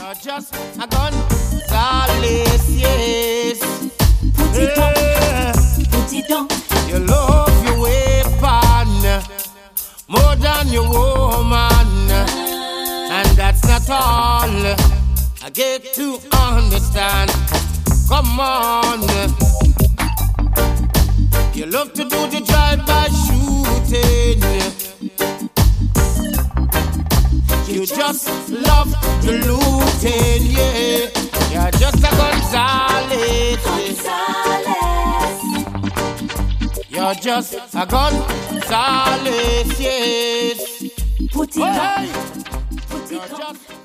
You're just a Gonzales, yes. Put it on, put it on. You love your weapon more than your woman, and that's not all. I get to understand. Come on. You love to do the drive-by shooting. You just love the looting, yeah. You're just a Gonzales. You're just a Gonzales, yes. Put it on, put it on.